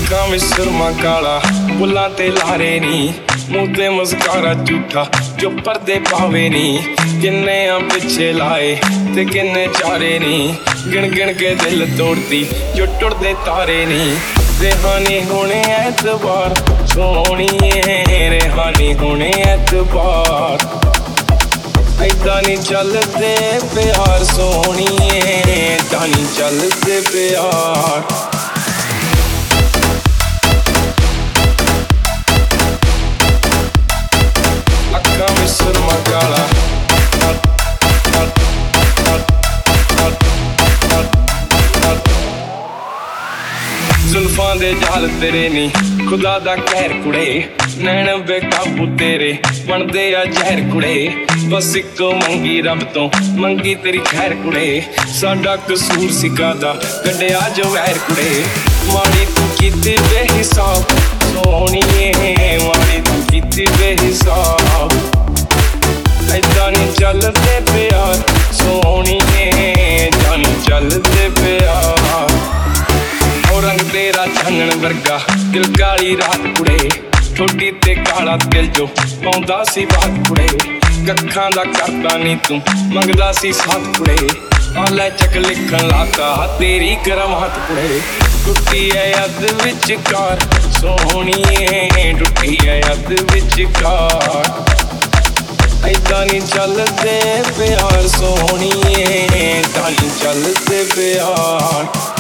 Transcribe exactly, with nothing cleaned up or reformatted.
ਅੱਖਾਂ ਵਿੱਚ ਸੁਰਮਾ ਕਾਲਾ, ਬੁੱਲਾਂ ਤੇ ਲਾਰੇ ਨੀ, ਮੂੰਹ ਤੇ ਮੁਸਕਾਰਾ ਝੂਠਾ ਜੋ ਪਰਦੇ ਪਾਵੇ ਨੀ। ਕਿੰਨੇ ਆ ਪਿੱਛੇ ਲਾਏ ਤੇ ਕਿੰਨੇ ਚਾਰੇ ਨੀ, ਗਿਣ ਗਿਣ ਕੇ ਦਿਲ ਤੋੜਦੀ ਜੋ ਟੁੱਟਦੇ ਤਾਰੇ ਨੀ। रेहानी होने एतबार सोहणीए, रेहानी होने एतबार ऐदा नी चलदे प्यार सोहणीए, ऐदा नी चलदे प्यार। अक्खां विच सुरमा काला, जुल्फां दे जाल तेरे नी, खुदा दा कहर कुड़े, नैन बेकाबू तेरे बनदे आ जहर कुड़े। बस इक मंगी रब तो मंगी तेरी खैर कुड़े, साडा कसूर सी कादा कड्डिया जो वैर कुड़े। माड़ी तू कीती बेहिसाब सोहणीए, माड़ी तू कीती बेहिसाब ऐदा नी चलदे प्यार सोहणीए, ऐदा नी चलदे प्यार। रंग तेरा चानण वर्गा दिल काली रात कुड़े, ठोडी ते काला दिल जो पाउंदा सी बात कुड़े। कखां दा करदा नी तू मंगदा सी साथ कुड़े, आले चक लिखण लाता तेरी करमात कुड़े। टुटी है अद विचकार सोहणीए, टुटी है अद विचकार ऐदा नी चलदे प्यार सोहणीए, ऐदा नी चलदे प्यार।